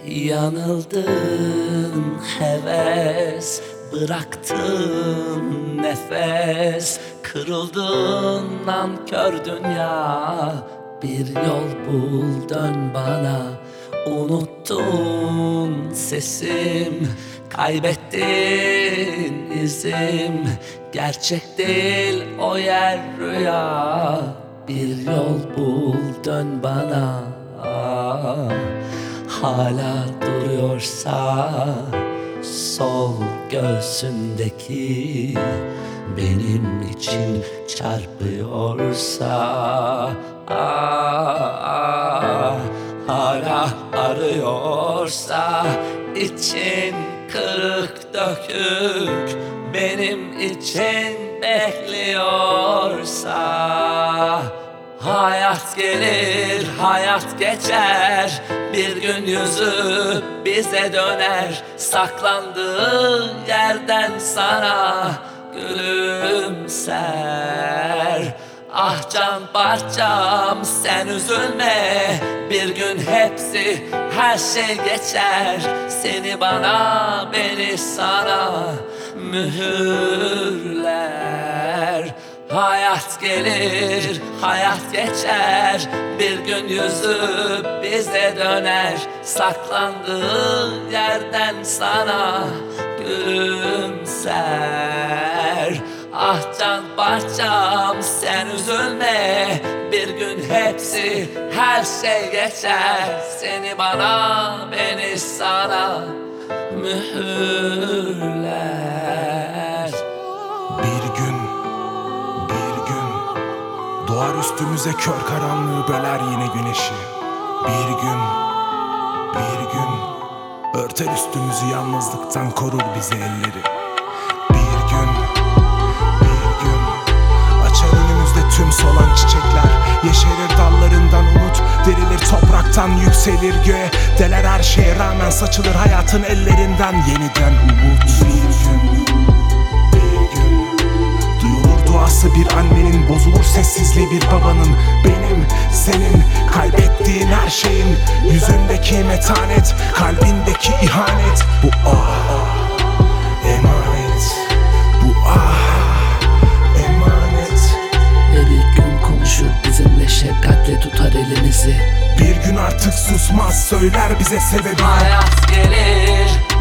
Yanıldın heves, bıraktın nefes, kırıldın nankör dünya. Bir yol bul, dön bana. Unuttun sesim, kaybettin izim. Gerçek değil o yer, rüya. Bir yol bul, dön bana. Hala duruyorsa sol göğsündeki, benim için çarpıyorsa, hala arıyorsa, için kırık dökük, benim için bekliyorsa. Hayat gelir, hayat geçer, bir gün yüzü bize döner. Saklandığı yerden sana gülümser. Ah can parçam, sen üzülme, bir gün hepsi, her şey geçer. Seni bana, beni sana mühürler. Hayat gelir, hayat geçer, bir gün yüzü bize döner. Saklandığı yerden sana gülümser. Ah can parçam, sen üzülme, bir gün hepsi, her şey geçer. Seni bana, beni sana mühürler. Bir gün doğar üstümüze, kör karanlığı böler yine güneşi. Bir gün örter üstümüzü, yalnızlıktan korur bizi elleri. Bir gün açar önümüzde tüm solan çiçekler. Yeşerir dallarından umut, derilir topraktan, yükselir göğe. Deler her şeye rağmen, saçılır hayatın ellerinden yeniden umut. Duası bir annenin, bozulur sessizliği bir babanın. Benim, senin, kaybettiğin her şeyin yüzündeki metanet, kalbindeki ihanet. Bu emanet, bu emanet. Ve bir gün konuşur bizimle, şefkatle tutar elimizi. Bir gün artık susmaz, söyler bize sebebi. Hayat gelir,